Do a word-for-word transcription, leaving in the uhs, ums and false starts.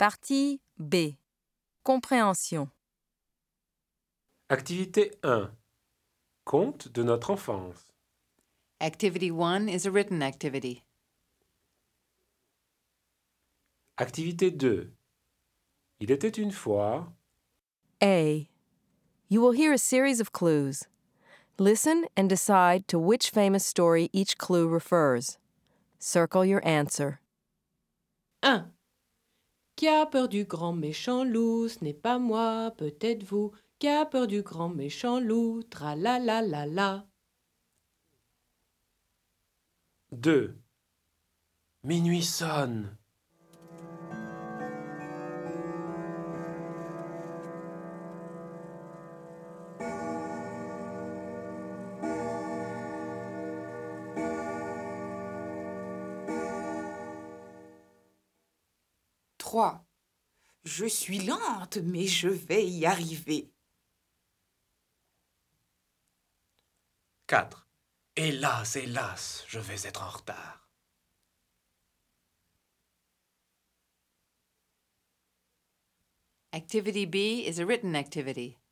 Partie B. Compréhension. Activité un. Conte de notre enfance. Activity one is a written activity. Activité deux. Il était une fois. A. You will hear a series of clues. Listen and decide to which famous story each clue refers. Circle your answer. un. Qui a peur du grand méchant loup? Ce n'est pas moi, peut-être vous. Qui a peur du grand méchant loup? Tra la la la la. deux. Minuit sonne. trois. Je suis lente, mais je vais y arriver. quatre. Hélas, hélas, je vais être en retard. Activity B is a written activity.